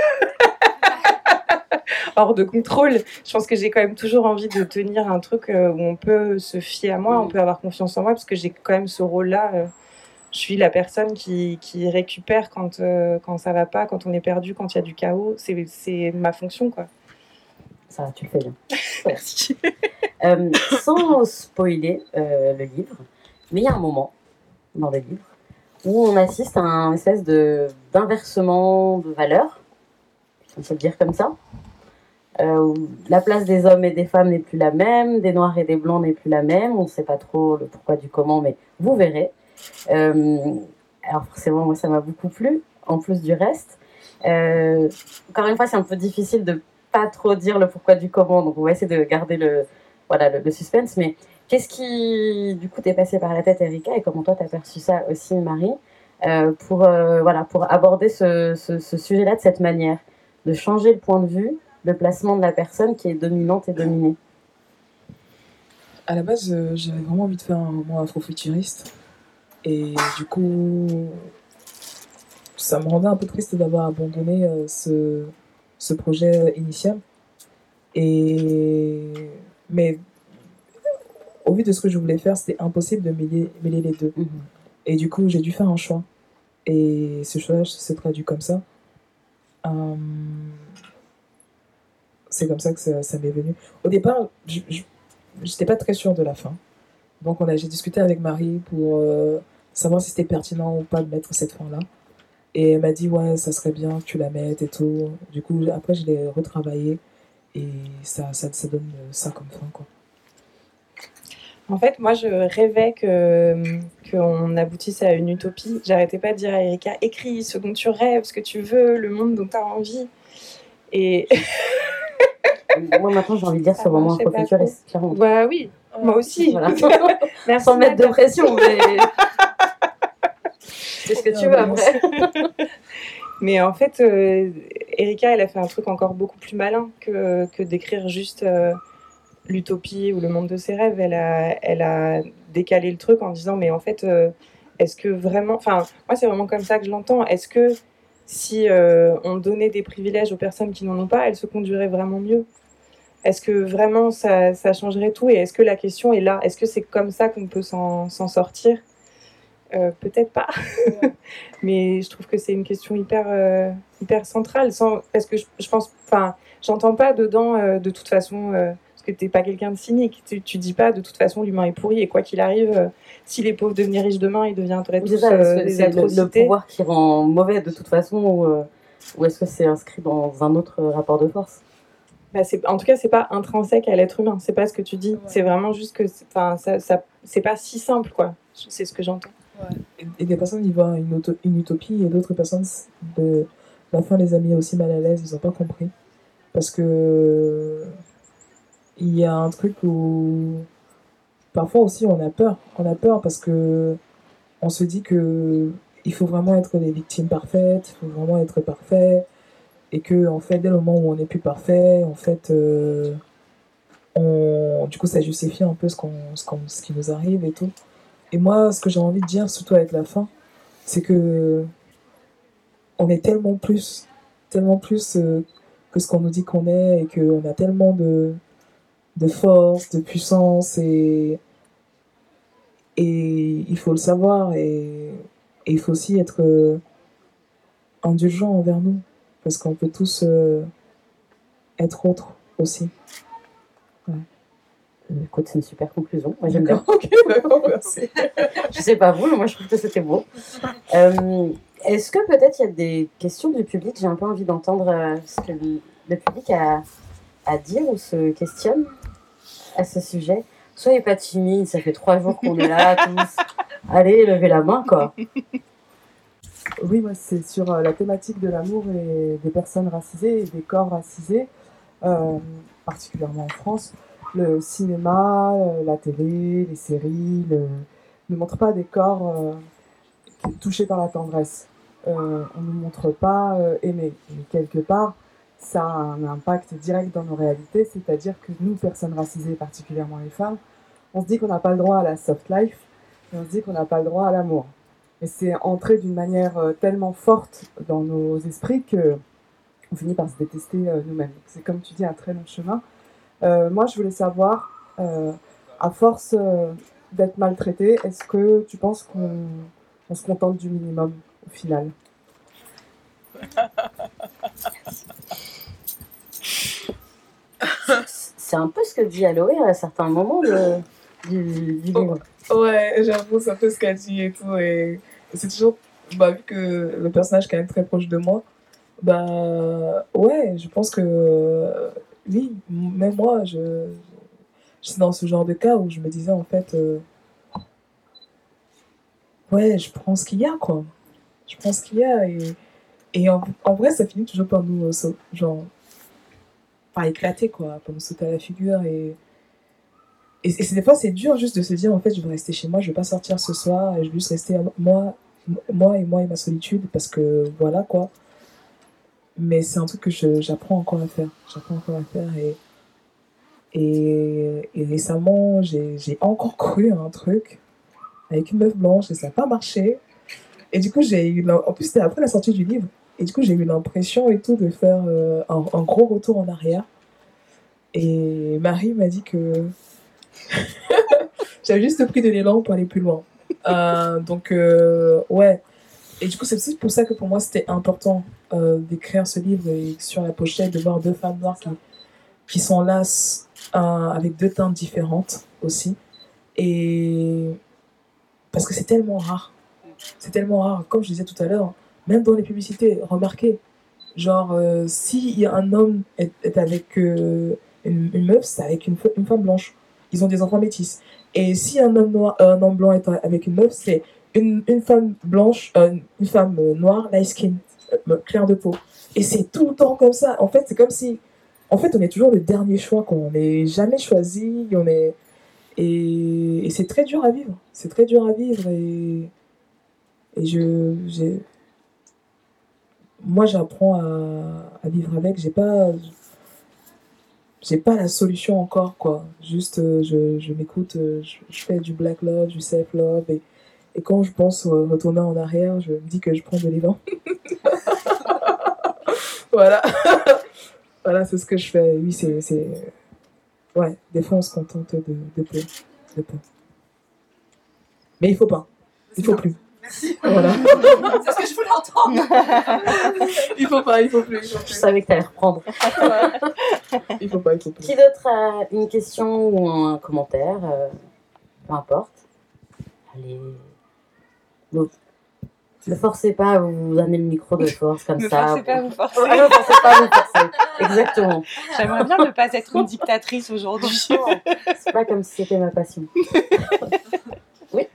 hors de contrôle. Je pense que j'ai quand même toujours envie de tenir un truc euh, où on peut se fier à moi, Mm. on peut avoir confiance en moi, parce que j'ai quand même ce rôle-là. euh, je suis la personne qui, qui récupère quand, euh, quand ça va pas, quand on est perdu, quand il y a du chaos. C'est, c'est ma fonction, quoi. Ça, tu le fais bien. Merci. Euh, sans spoiler euh, le livre, mais il y a un moment dans le livre où on assiste à un espèce de, d'inversement de valeurs, on peut le dire comme ça, euh, où la place des hommes et des femmes n'est plus la même, des noirs et des blancs n'est plus la même, on ne sait pas trop le pourquoi du comment, mais vous verrez. Euh, alors forcément, moi, ça m'a beaucoup plu, en plus du reste. Euh, encore une fois, c'est un peu difficile de pas trop dire le pourquoi du comment, donc on va essayer de garder le, voilà, le, le suspense, mais qu'est-ce qui, du coup, t'est passé par la tête, Erika, et comment toi, t'as perçu ça aussi, Marie, euh, pour, euh, voilà, pour aborder ce, ce, ce sujet-là de cette manière, de changer le point de vue, le placement de la personne qui est dominante et dominée. À la base, euh, j'avais vraiment envie de faire un roman afrofuturiste. Et du coup, ça me rendait un peu triste d'avoir abandonné euh, ce, ce projet initial. Et... Mais au vu de ce que je voulais faire, c'était impossible de mêler, mêler les deux. Mmh. Et du coup, j'ai dû faire un choix. Et ce choix s'est traduit comme ça. Euh, C'est comme ça que ça, ça m'est venu. Au départ, je n'étais pas très sûre de la fin. Donc on a, j'ai discuté avec Marie pour euh, savoir si c'était pertinent ou pas de mettre cette fin-là. Et elle m'a dit, ouais, ça serait bien que tu la mettes et tout. Du coup, après, je l'ai retravaillé et ça, ça, ça donne ça comme fin, quoi. En fait, moi, je rêvais que, qu'on aboutisse à une utopie. J'arrêtais pas de dire à Erika, écris ce dont tu rêves, ce que tu veux, le monde dont tu as envie. Et... Moi, maintenant, j'ai envie de dire ce roman afrofuturiste, clairement. Bah oui, moi aussi. Voilà. Merci, Sans mettre de Nadia. pression, mais... C'est ce que tu veux après. Mais en fait, euh, Erika, elle a fait un truc encore beaucoup plus malin que, que d'écrire juste euh, l'utopie ou le monde de ses rêves. Elle a, elle a décalé le truc en disant, mais en fait, euh, est-ce que vraiment... Enfin, moi, c'est vraiment comme ça que je l'entends. Est-ce que si euh, on donnait des privilèges aux personnes qui n'en ont pas, elles se conduiraient vraiment mieux ? Est-ce que vraiment ça, ça changerait tout ? Et est-ce que la question est là ? Est-ce que c'est comme ça qu'on peut s'en, s'en sortir ? Euh, peut-être pas, ouais. Mais je trouve que c'est une question hyper, euh, hyper centrale, sans, parce que je, je pense, enfin, j'entends pas dedans euh, de toute façon, euh, parce que t'es pas quelqu'un de cynique, tu, tu dis pas de toute façon l'humain est pourri et quoi qu'il arrive, euh, si les pauvres devenaient riches demain, ils deviendraient tous ça, euh, des c'est atrocités. Le, le pouvoir qui rend mauvais de toute façon, ou, euh, ou est-ce que c'est inscrit dans un autre rapport de force ? Bah c'est, en tout cas, c'est pas intrinsèque à l'être humain, c'est pas ce que tu dis, ouais. C'est vraiment juste que, enfin, ça, ça, c'est pas si simple, quoi. C'est ce que j'entends. Ouais. Et, et des personnes y voient une, auto, une utopie et d'autres personnes, de, la fin les a mis aussi mal à l'aise, ils n'ont pas compris. Parce que il y a un truc où parfois aussi on a peur. On a peur parce que on se dit que il faut vraiment être des victimes parfaites, il faut vraiment être parfait. Et que en fait, dès le moment où on n'est plus parfait, en fait, euh, on, du coup, ça justifie un peu ce, qu'on, ce, qu'on, ce qui nous arrive et tout. Et moi, ce que j'ai envie de dire, surtout avec la fin, c'est que on est tellement plus, tellement plus euh, que ce qu'on nous dit qu'on est, et qu'on a tellement de, de force, de puissance, et, et il faut le savoir, et, et il faut aussi être euh, indulgent envers nous, parce qu'on peut tous euh, être autres aussi. Ouais. Écoute, c'est une super conclusion. Moi, j'aime bien. Ok, d'accord, merci. Je sais pas vous, mais moi, je trouve que c'était beau. Euh, est-ce que peut-être il y a des questions du public? J'ai un peu envie d'entendre euh, ce que le, le public a à dire ou se questionne à ce sujet. Soyez pas timide, ça fait trois jours qu'on est là tous. Allez, levez la main, quoi. Oui, moi, c'est sur euh, la thématique de l'amour et des personnes racisées et des corps racisés, euh, particulièrement en France. Le cinéma, euh, la télé, les séries le, ne montrent pas des corps euh, touchés par la tendresse. Euh, on ne nous montre pas euh, aimer. Et quelque part, ça a un impact direct dans nos réalités, c'est-à-dire que nous, personnes racisées, particulièrement les femmes, on se dit qu'on n'a pas le droit à la soft life, et on se dit qu'on n'a pas le droit à l'amour. Et c'est entré d'une manière euh, tellement forte dans nos esprits que on finit par se détester euh, nous-mêmes. C'est, comme tu dis, un très long chemin. Euh, moi, je voulais savoir, euh, à force euh, d'être maltraité, est-ce que tu penses qu'on on se contente du minimum au final? C'est un peu ce que dit Aloé à certains moments de, du, du livre. Ouais, j'avoue, c'est un peu ce qu'elle dit et tout. Et c'est toujours, bah, vu que le personnage est quand même très proche de moi, bah ouais, je pense que euh, oui, même moi, je, je suis dans ce genre de cas où je me disais en fait, euh, ouais, je prends ce qu'il y a, quoi. Je prends ce qu'il y a. Et, et en, en vrai, ça finit toujours par nous, euh, sau- genre, par éclater, quoi, par nous sauter à la figure. Et, et, et c'est- des fois, c'est dur juste de se dire, en fait, je vais rester chez moi, je vais pas sortir ce soir, et je vais juste rester à moi, moi et moi et ma solitude, parce que voilà, quoi. Mais c'est un truc que je, j'apprends encore à faire. J'apprends encore à faire. Et, et, et récemment, j'ai, j'ai encore cru à un truc avec une meuf blanche et ça n'a pas marché. Et du coup, j'ai eu. l'im- En plus, c'était après la sortie du livre. Et du coup, j'ai eu l'impression et tout de faire euh, un, un gros retour en arrière. Et Marie m'a dit que j'avais juste pris de l'élan pour aller plus loin. Euh, donc, euh, ouais. Et du coup, c'est aussi pour ça que pour moi, c'était important euh, d'écrire ce livre et sur la pochette, de voir deux femmes noires qui, qui s'enlacent euh, avec deux teintes différentes aussi. Et parce que c'est tellement rare. C'est tellement rare. Comme je disais tout à l'heure, même dans les publicités, remarquez, genre, euh, s'il y a un homme est, est avec euh, une, une meuf, c'est avec une, une femme blanche. Ils ont des enfants métis. Et si un homme noir, un homme blanc est avec une meuf, c'est une, une femme blanche, euh, une femme euh, noire, light skin, euh, clair de peau. Et c'est tout le temps comme ça. En fait, c'est comme si, en fait, on est toujours le dernier choix, qu'on n'est jamais choisi, on est, et, et c'est très dur à vivre. C'est très dur à vivre et, et je, j'ai, moi, j'apprends à, à vivre avec. J'ai pas, j'ai pas la solution encore, quoi. Juste, euh, je, je m'écoute, euh, je, je fais du black love, du self love, et, et quand je pense euh, retourner en arrière, je me dis que je prends de l'élan. Voilà, voilà, c'est ce que je fais. Oui, c'est, c'est, ouais. Des fois, on se contente de, de peu, de peu. Mais il faut pas, il faut plus. Merci. Voilà. C'est ce que je voulais entendre. Il faut pas, il faut plus. Il faut Je plus. savais que t'allais reprendre. Il faut pas, il faut plus. Qui d'autre a une question ou un commentaire euh, peu importe. Allez. Donc, ne forcez pas à vous amener le micro de force comme Ne ça. forcez pas à vous forcer. Ouais, ne forcez pas à vous forcer. Exactement. J'aimerais bien ne pas être une dictatrice aujourd'hui. C'est pas comme si c'était ma passion. Oui.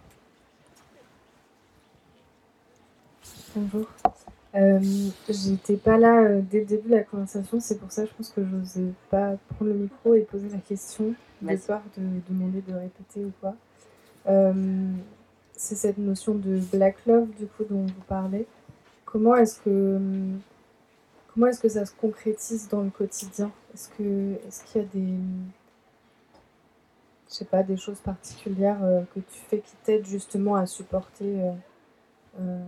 Bonjour. Euh, j'étais pas là euh, dès le début de la conversation, c'est pour ça que je pense que je n'osais pas prendre le micro et poser la question, de Vas-y. peur de demander de répéter ou quoi. Euh, c'est cette notion de black love du coup dont vous parlez. Comment est-ce que comment est-ce que ça se concrétise dans le quotidien? Est-ce que est-ce qu'il y a des je sais pas, des choses particulières euh, que tu fais qui t'aident justement à supporter, euh, euh,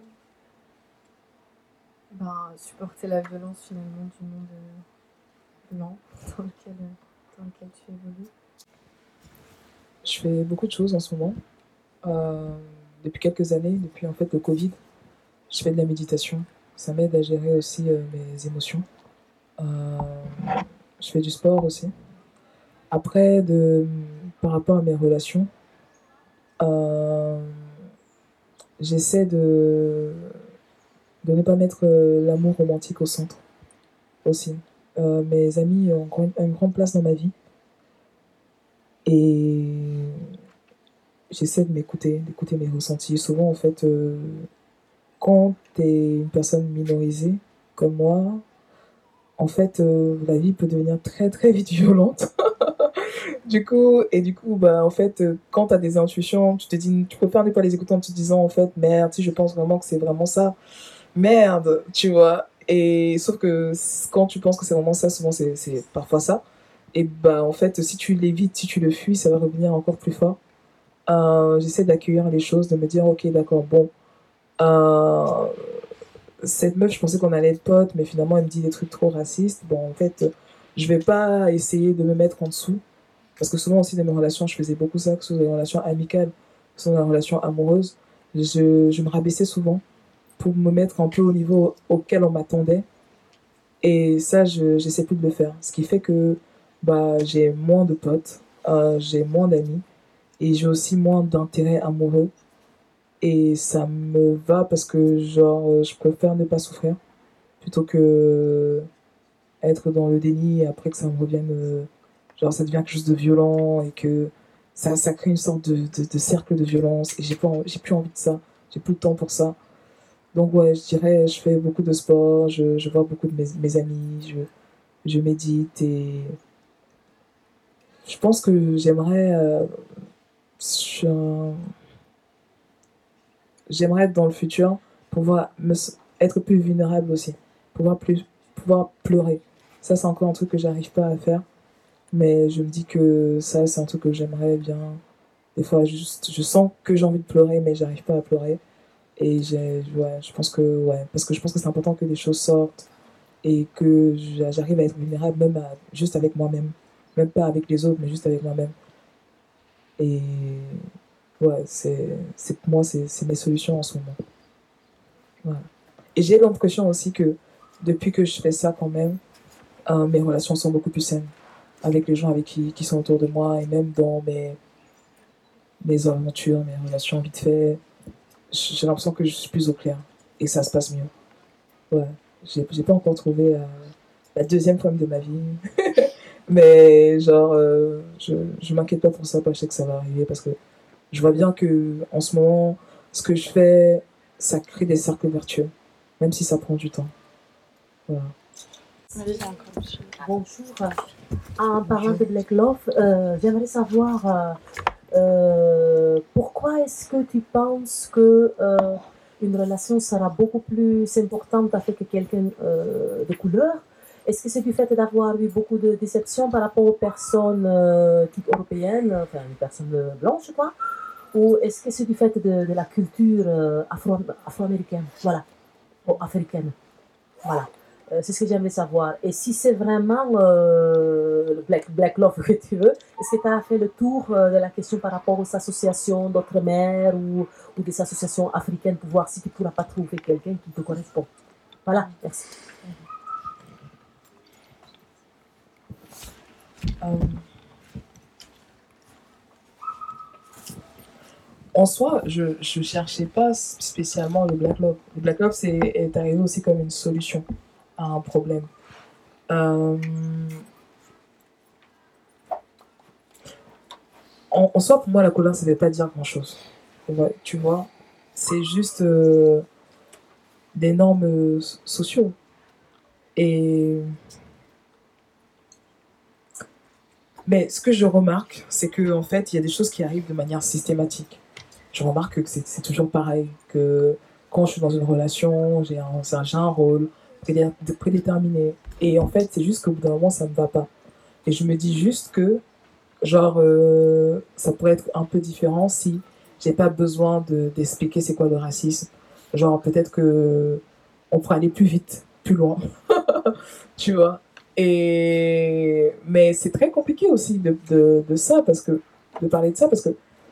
ben, à supporter la violence finalement du monde euh, blanc dans lequel, euh, dans lequel tu évolues. Je fais beaucoup de choses en ce moment. Euh, depuis quelques années, depuis en fait le Covid, je fais de la méditation. Ça m'aide à gérer aussi euh, mes émotions. Euh, je fais du sport aussi. Après, de, par rapport à mes relations, euh, j'essaie de, de ne pas mettre euh, l'amour romantique au centre aussi. Euh, mes amis ont grand- une grande place dans ma vie et j'essaie de m'écouter, d'écouter mes ressentis. Souvent, en fait, euh, quand tu es une personne minorisée comme moi, en fait, euh, la vie peut devenir très très vite violente. Du coup, et du coup, bah, en fait, euh, quand tu as des intuitions, tu te dis, tu préfères ne pas les écouter en te disant, en fait, merde, si je pense vraiment que c'est vraiment ça, merde, tu vois. Et sauf que c- quand tu penses que c'est vraiment ça, souvent c'est c'est parfois ça. Et bah, en fait, si tu l'évites, si tu le fuis, ça va revenir encore plus fort. Euh, j'essaie d'accueillir les choses, de me dire, ok, d'accord, bon, euh, cette meuf, je pensais qu'on allait être potes, mais finalement, elle me dit des trucs trop racistes. Bon, en fait, je vais pas essayer de me mettre en dessous. Parce que souvent aussi dans mes relations, je faisais beaucoup ça, que ce soit dans les relations amicales, que ce soit dans les relations amoureuses. Je, je me rabaissais souvent pour me mettre un peu au niveau auquel on m'attendait. Et ça, je j'essaie plus de le faire. Ce qui fait que bah, j'ai moins de potes, euh, j'ai moins d'amis et j'ai aussi moins d'intérêt amoureux. Et ça me va parce que genre, euh, je préfère ne pas souffrir plutôt que être dans le déni et après que ça me revienne, euh, genre ça devient quelque chose de violent et que ça, ça crée une sorte de, de, de cercle de violence et j'ai pas, j'ai plus envie de ça, j'ai plus le temps pour ça. Donc ouais, je dirais, je fais beaucoup de sport, je, je vois beaucoup de mes, mes amis, je, je médite et je pense que j'aimerais, euh, je- j'aimerais être dans le futur pouvoir me, être plus vulnérable aussi, pouvoir plus, pouvoir pleurer. Ça, c'est encore un truc que j'arrive pas à faire. Mais je me dis que ça, c'est un truc que j'aimerais bien. Des fois, juste, je sens que j'ai envie de pleurer, mais j'arrive pas à pleurer. Et j'ai, ouais, je pense que, ouais, parce que je pense que c'est important que les choses sortent et que j'a- j'arrive à être vulnérable, même à- juste avec moi-même. Même pas avec les autres, mais juste avec moi-même. Et ouais, c'est, c'est pour moi, c'est, c'est mes solutions en ce moment. Voilà. Et j'ai l'impression aussi que depuis que je fais ça quand même, euh, mes relations sont beaucoup plus saines avec les gens avec qui, qui sont autour de moi et même dans mes, mes aventures, mes relations vite fait, j'ai l'impression que je suis plus au clair et ça se passe mieux. Ouais, j'ai j'ai pas encore trouvé euh, la deuxième femme de ma vie, mais genre, euh, je, je m'inquiète pas pour ça, parce que je sais que ça va arriver parce que je vois bien que en ce moment, ce que je fais, ça crée des cercles vertueux, même si ça prend du temps. Voilà. Bonjour. En parlant de Black Love, euh, j'aimerais savoir euh, euh, pourquoi est-ce que tu penses que euh, une relation sera beaucoup plus importante avec quelqu'un euh, de couleur? Est-ce que c'est du fait d'avoir eu beaucoup de déceptions par rapport aux personnes euh, type européennes, enfin les personnes blanches, quoi? Ou est-ce que c'est du fait de, de la culture euh, afro, afro-américaine, voilà, ou africaine, voilà. Euh, c'est ce que j'aimerais savoir. Et si c'est vraiment euh, le Black, Black Love que tu veux, est-ce que tu as fait le tour euh, de la question par rapport aux associations d'outre-mer ou, ou des associations africaines pour voir si tu ne pourras pas trouver quelqu'un qui te correspond? Voilà, merci. Euh, En soi, je ne cherchais pas spécialement le Black Love. Le Black Love c'est, est arrivé aussi comme une solution à un problème. Euh, en, en soi, pour moi, la couleur, ça ne veut pas dire grand-chose. Ouais, tu vois, c'est juste euh, des normes euh, sociaux. Et... Mais ce que je remarque, c'est qu'en en fait, il y a des choses qui arrivent de manière systématique. Je remarque que c'est, c'est toujours pareil, que quand je suis dans une relation, j'ai un, j'ai un rôle prédé- prédéterminé. Et en fait, c'est juste qu'au bout d'un moment, ça ne me va pas. Et je me dis juste que Genre, euh, ça pourrait être un peu différent si j'ai pas besoin de, d'expliquer c'est quoi le racisme. Genre, peut-être que on pourrait aller plus vite, plus loin, tu vois. Et... Mais c'est très compliqué aussi de, de, de ça, parce que, de parler de ça, parce que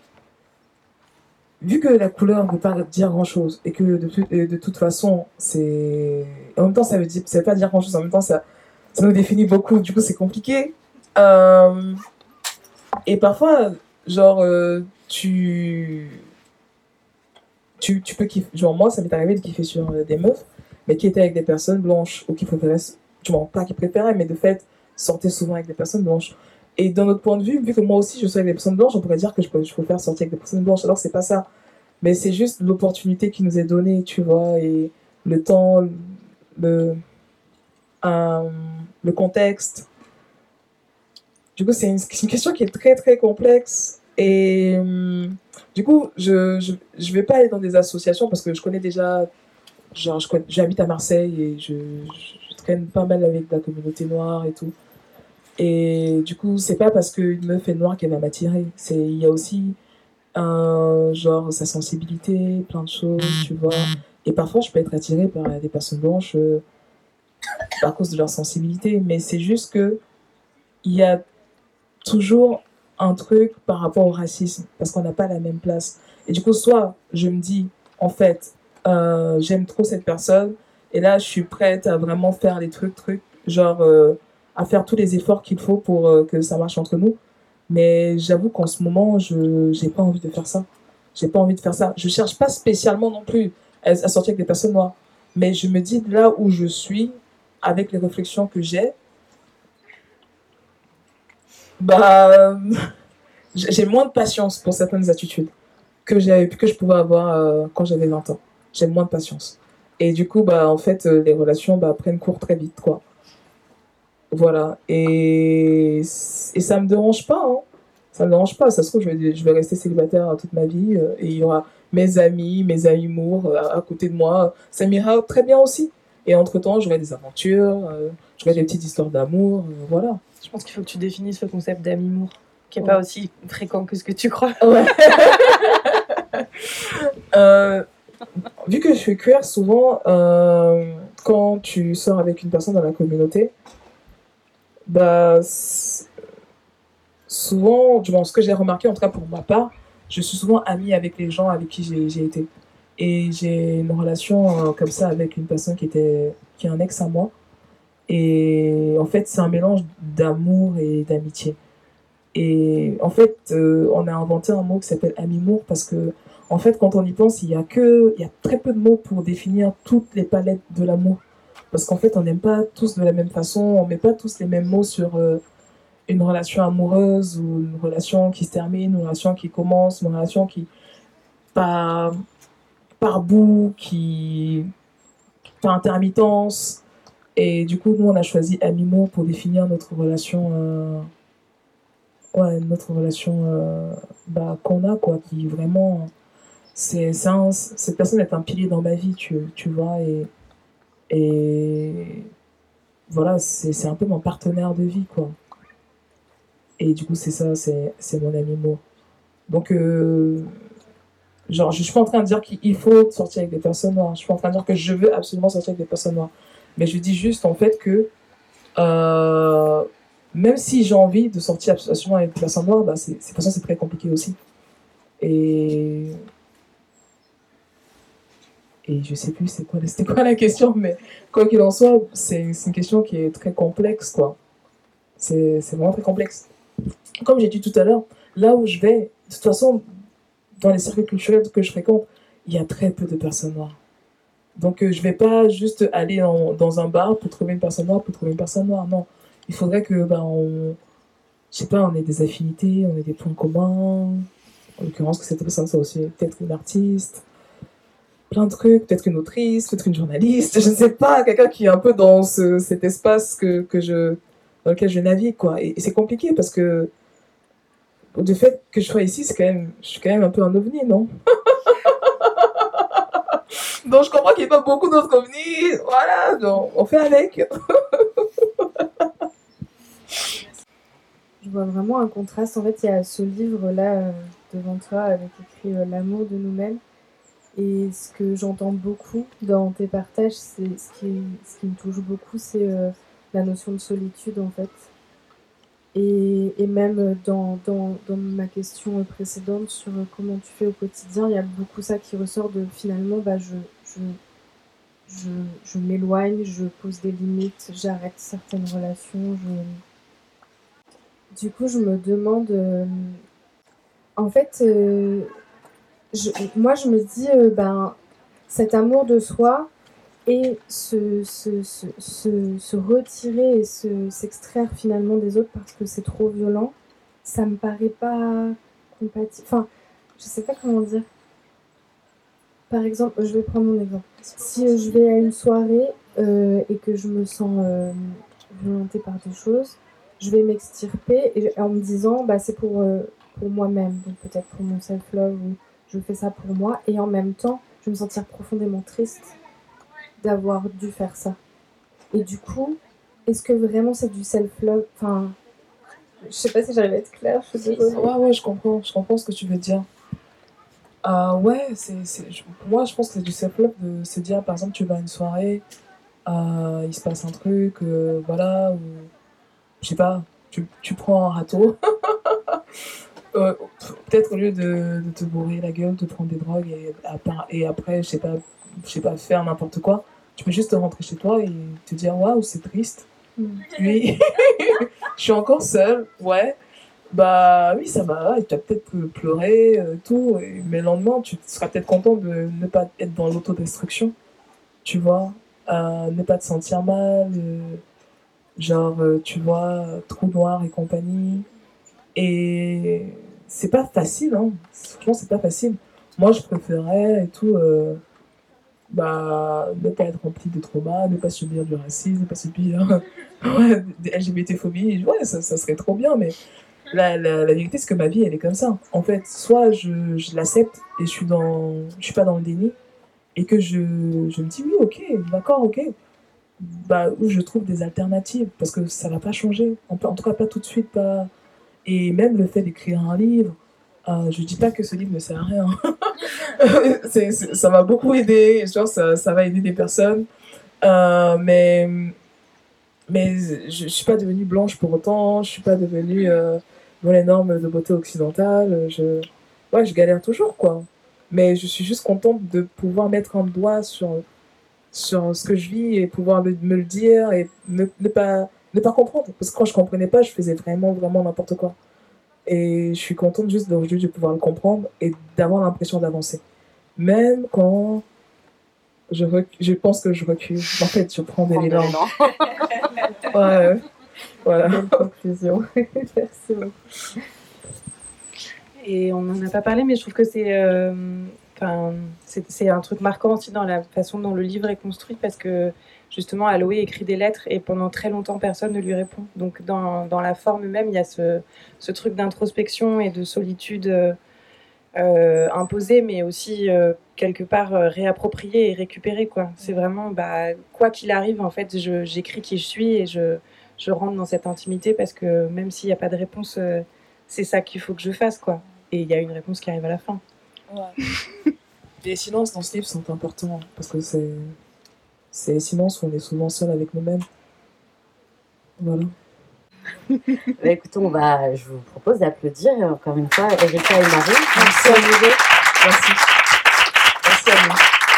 vu que la couleur ne veut pas dire grand-chose, et que de, de, de toute façon, c'est... En même temps, ça veut, dire, ça veut pas dire grand-chose, en même temps, ça, ça nous définit beaucoup, du coup, c'est compliqué. Euh... Et parfois, genre, euh, tu... tu... Tu peux kiffer... Genre, moi, ça m'est arrivé de kiffer sur euh, des meufs, mais qui étaient avec des personnes blanches, ou qui préféraient... Tu vois, pas qui préféraient, mais de fait, sortaient souvent avec des personnes blanches. Et d'un autre point de vue, vu que moi aussi, je suis avec des personnes blanches, on pourrait dire que je, peux, je préfère sortir avec des personnes blanches, alors c'est pas ça. Mais c'est juste l'opportunité qui nous est donnée, tu vois, et le temps, le, euh, le contexte. Du coup, c'est une, c'est une question qui est très, très complexe. Et euh, du coup, je, je, je vais pas aller dans des associations parce que je connais déjà, genre, je connais, j'habite à Marseille et je, je, je traîne pas mal avec la communauté noire et tout. Et du coup, c'est pas parce qu'une meuf est noire qu'elle va m'attirer. C'est, il y a aussi un genre sa sensibilité, plein de choses, tu vois. Et parfois, je peux être attirée par des personnes blanches euh, à cause de leur sensibilité, mais c'est juste que il y a toujours un truc par rapport au racisme, parce qu'on n'a pas la même place. Et du coup, soit je me dis, en fait, euh, j'aime trop cette personne, et là, je suis prête à vraiment faire les trucs, trucs, genre euh, à faire tous les efforts qu'il faut pour euh, que ça marche entre nous. Mais j'avoue qu'en ce moment, je n'ai pas envie de faire ça. J'ai pas envie de faire ça. Je cherche pas spécialement non plus à, à sortir avec des personnes noires. Mais je me dis, là où je suis, avec les réflexions que j'ai, bah, j'ai moins de patience pour certaines attitudes que, que je pouvais avoir euh, quand j'avais vingt ans. J'ai moins de patience. Et du coup, bah, en fait, euh, les relations bah, prennent cours très vite, quoi. Voilà. Et, et ça me dérange pas, hein. Ça me dérange pas. Ça se trouve, je vais, je vais rester célibataire toute ma vie euh, et il y aura mes amis, mes amis mours euh, à, à côté de moi. Ça m'ira très bien aussi. Et entre-temps, j'aurai des aventures, euh, j'aurai des petites histoires d'amour, euh, voilà. Je pense qu'il faut que tu définisses le concept d'ami-mour, qui n'est ouais. pas aussi fréquent que ce que tu crois. Ouais. euh, vu que je suis queer, souvent, euh, quand tu sors avec une personne dans la communauté, bah, souvent, du moins, ce que j'ai remarqué, en tout cas pour ma part, je suis souvent amie avec les gens avec qui j'ai, j'ai été. Et j'ai une relation euh, comme ça avec une personne qui, était, qui est un ex à moi. Et en fait, c'est un mélange d'amour et d'amitié. Et en fait, euh, on a inventé un mot qui s'appelle amimour parce que, en fait, quand on y pense, il y a que, il y a très peu de mots pour définir toutes les palettes de l'amour. Parce qu'en fait, on n'aime pas tous de la même façon, on met pas tous les mêmes mots sur euh, une relation amoureuse ou une relation qui se termine, une relation qui commence, une relation qui, par, par bout, qui, par intermittence. Et du coup, nous, on a choisi amimour pour définir notre relation. Euh, ouais, notre relation euh, bah, qu'on a, quoi, qui vraiment, c'est, c'est un, cette personne est un pilier dans ma vie, tu, tu vois, et, et voilà, c'est, c'est un peu mon partenaire de vie, quoi. Et du coup, c'est ça, c'est, c'est mon ami mot. Donc, euh, genre, je suis pas en train de dire qu'il faut sortir avec des personnes noires, je suis pas en train de dire que je veux absolument sortir avec des personnes noires, mais je dis juste, en fait, que euh, même si j'ai envie de sortir absolument avec des personnes noires, bah c'est, de toute façon, c'est très compliqué aussi. Et... Et je sais plus c'est quoi, c'était quoi la question, mais quoi qu'il en soit, c'est, c'est une question qui est très complexe, quoi. C'est, c'est vraiment très complexe. Comme j'ai dit tout à l'heure, là où je vais, de toute façon, dans les cercles culturels que je fréquente, il y a très peu de personnes noires. Donc, euh, je vais pas juste aller en, dans un bar pour trouver une personne noire, pour trouver une personne noire, non. Il faudrait que, bah, on, je sais pas, on ait des affinités, on ait des points communs. En l'occurrence, que cette personne soit aussi peut-être une artiste, plein de trucs, peut-être une autrice, peut-être une journaliste, je ne sais pas, quelqu'un qui est un peu dans ce, cet espace que, que je, dans lequel je navigue, quoi. Et, et c'est compliqué parce que, du fait que je sois ici, c'est quand même, je suis quand même un peu un ovni, non? Donc, je comprends qu'il n'y ait pas beaucoup d'autres ovnis, voilà, donc on fait avec. Je vois vraiment un contraste. En fait, il y a ce livre-là euh, devant toi avec écrit euh, L'amour de nous-mêmes. Et ce que j'entends beaucoup dans tes partages, c'est ce qui, ce qui me touche beaucoup, c'est euh, la notion de solitude en fait. Et, et même dans, dans, dans ma question précédente sur comment tu fais au quotidien, il y a beaucoup ça qui ressort de finalement, bah, je, je, je, je m'éloigne, je pose des limites, j'arrête certaines relations. Je... Du coup, je me demande, euh, en fait, euh, je, moi je me dis, euh, ben, cet amour de soi et se, se, se, se, se retirer et se, s'extraire finalement des autres parce que c'est trop violent, ça me paraît pas compatible. Enfin, je sais pas comment dire. Par exemple, je vais prendre mon exemple. Si euh, je vais à une soirée euh, et que je me sens euh, violentée par des choses, je vais m'extirper et, en me disant, bah, c'est pour, euh, pour moi-même, donc peut-être pour mon self-love, ou je fais ça pour moi, et en même temps, je vais me sentir profondément triste d'avoir dû faire ça. Et du coup, est-ce que vraiment c'est du self-love? Enfin, je sais pas si j'arrive à être claire, je suis désolée. Ouais, ouais, je comprends, je comprends ce que tu veux dire. Euh, ouais, c'est, c'est, je- pour moi, je pense que c'est du self-love de se dire, par exemple, tu vas à une soirée, euh, il se passe un truc, euh, voilà, ou je sais pas, tu, tu prends un râteau. Euh, peut-être au lieu de, de te bourrer la gueule, de prendre des drogues et, après- et après, je sais pas, je sais pas, faire n'importe quoi, tu peux juste rentrer chez toi et te dire, waouh, c'est triste. Mm. Oui, je suis encore seule, ouais. Bah oui, ça va, et tu vas peut-être pleurer, euh, tout, et, mais le lendemain, tu seras peut-être content de ne pas être dans l'autodestruction, tu vois, euh, ne pas te sentir mal, euh, genre, euh, tu vois, trou noir et compagnie. Et c'est pas facile, hein, franchement, c'est pas facile. Moi, je préférais et tout, euh, bah, ne pas être rempli de trauma, ne pas subir du racisme, ne pas subir ouais, des L G B T-phobie, ouais, ça, ça serait trop bien, mais. La, la, la vérité, c'est que ma vie, elle est comme ça. En fait, soit je, je l'accepte et je suis dans, je suis pas dans le déni et que je, je me dis oui, ok, d'accord, ok. Bah, ou je trouve des alternatives parce que ça va pas changer. En, en tout cas, pas tout de suite, pas. Et même le fait d'écrire un livre, euh, je dis pas que ce livre ne sert à rien. c'est, c'est, ça m'a beaucoup aidé. Genre, ça, ça va aider des personnes. Euh, mais, mais je, je suis pas devenue blanche pour autant. Je suis pas devenue euh, dans les normes de beauté occidentale. Je, ouais, je galère toujours, quoi. Mais je suis juste contente de pouvoir mettre un doigt sur, sur ce que je vis et pouvoir le, me le dire et ne, ne, pas, ne pas comprendre. Parce que quand je comprenais pas, je faisais vraiment, vraiment n'importe quoi. Et je suis contente juste d'aujourd'hui de pouvoir le comprendre et d'avoir l'impression d'avancer. Même quand je, rec... je pense que je recule. En fait, je prends des élans. Ouais, voilà. Belle conclusion. Merci beaucoup. Et on n'en a pas parlé, mais je trouve que c'est, euh, enfin, c'est, c'est un truc marquant aussi dans la façon dont le livre est construit, parce que justement, Aloé écrit des lettres et pendant très longtemps, personne ne lui répond. Donc, dans, dans la forme même, il y a ce, ce truc d'introspection et de solitude euh, euh, imposée, mais aussi euh, quelque part euh, réappropriée et récupérée, quoi. C'est vraiment, bah, quoi qu'il arrive, en fait, je, j'écris qui je suis et je, je rentre dans cette intimité parce que même s'il n'y a pas de réponse, euh, c'est ça qu'il faut que je fasse, quoi. Et il y a une réponse qui arrive à la fin. Ouais. Les silences dans ce livre sont importants parce que c'est, c'est les silences où on est souvent seul avec nous-mêmes. Voilà. Bah, écoutez, on va, je vous propose d'applaudir encore une fois Erika et Marie. Merci à vous deux. Merci. Merci à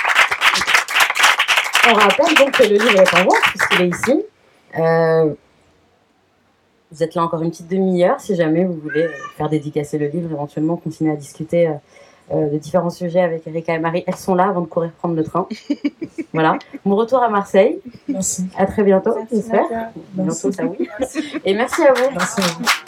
vous. On rappelle donc que le livre est en vente puisqu'il est ici. Euh, vous êtes là encore une petite demi-heure si jamais vous voulez faire dédicacer le livre, éventuellement continuer à discuter euh, de différents sujets avec Erika et Marie. Elles sont là avant de courir prendre le train. Voilà. Mon retour à Marseille. Merci. À très bientôt, Merci, j'espère. Nadia. Bientôt, ça oui. Et merci à vous. Merci à vous.